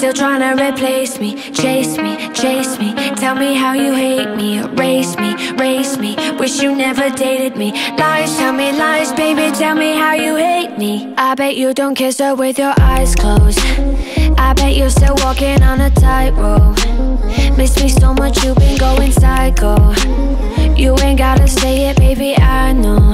still trying to replace me. Chase me, chase me, tell me how you hate me. Erase me, race me, wish you never dated me. Lies, tell me lies, baby, tell me how you hate me. I bet you don't kiss her with your eyes closed. I bet you're still walking on a tightrope. Miss me so much, you've been going psycho. You ain't gotta say it, baby, I know.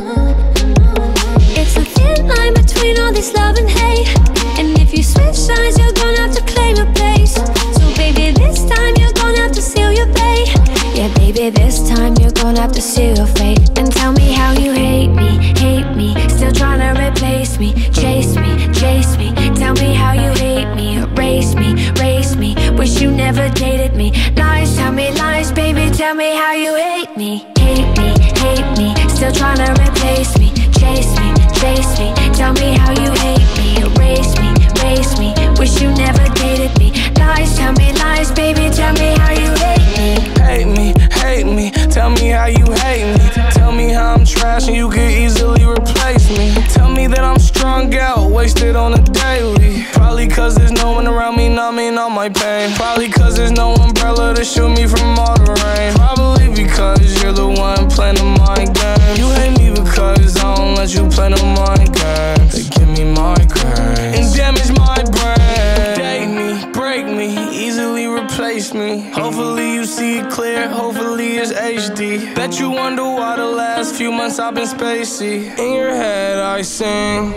It's a thin line between all this love and hate, and if you switch sides, you're gonna have to claim your place. So baby, this time you're gonna have to seal your fate. Yeah, baby, this time you're gonna have to seal your fate. And tell me how you hate me, still trying to replace me. Chase me, chase me, tell me how you hate me. Erase me, race me, wish you never dated me. Lies, tell me lies, baby, tell me how you hate me. Hate me, still trying to replace me. Chase me, chase me, tell me how you hate me. Erase me, race me, wish you never dated me. Lies, tell me lies, baby, tell me how you hate me. Hate me, tell me how you hate me. Tell me how I'm trash and you could easily replace me. Tell me that I'm strung out, wasted on a daily. Probably cause there's no one around me numbing all my pain. Probably cause there's no umbrella to shield me from all the rain. Probably because you're the one playing the mind game. You hate me because I don't let you play no mind games. They give me migraines and damage my brain. Date me, break me, easily replace me. Hopefully you see it clear, hopefully it's HD. Bet you wonder why the last few months I've been spacey. In your head I sing.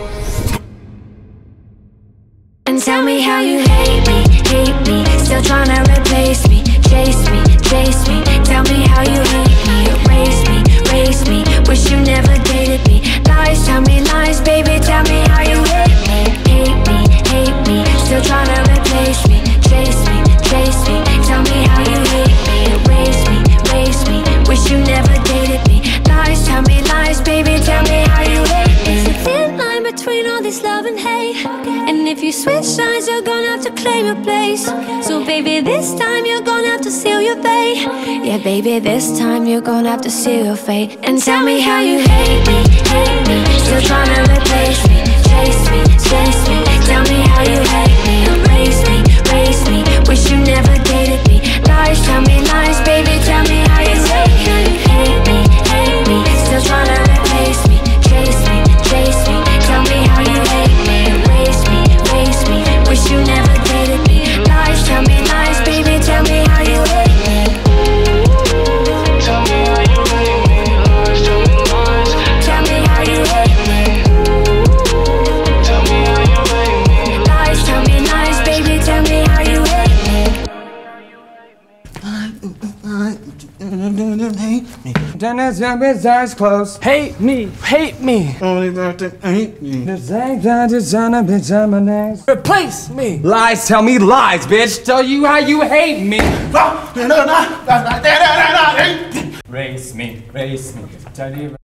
And tell me how you hate me, still trying to replace me. Chase me, tell me how you hate me. Erase me, race me, wish you never dated me. Lies, tell me lies, baby, tell me how you hate me. Hate me, still trying to replace me. Chase me, tell me how you hate me. Erase me, race me, wish you never dated me. Lies, tell me lies, baby, tell me how you hate me. It's a thin line between all this love and hate, and if you switch sides, you're gonna have to claim your place. So baby, this time you're gonna have to seal your fate. Yeah, baby, this time you're gonna have to seal your fate. And tell me how you hate me, still trying to replace me. Chase me, tell me how you hate me. Erase me, race me, wish you never dated me. Lies, tell me lies, baby, tell me how you hate me. Hate me, still trying to replace me. Chase me, tell me how you hate me. Erase me, race me, wish you never dated me. Lies, tell me lies, baby, tell me how you hate me. Tell me how you hate me. Lies, tell me lies. Tell me how you hate me. Tell me how you hate me. Lies, tell me lies, baby, tell me how you hate me. Dennis, his eyes closed. Hate me. Only got to hate me. The same time to son of bitch on my next. Replace me. Lies, tell me lies, bitch. Tell you how you hate me. Race me. Tell you.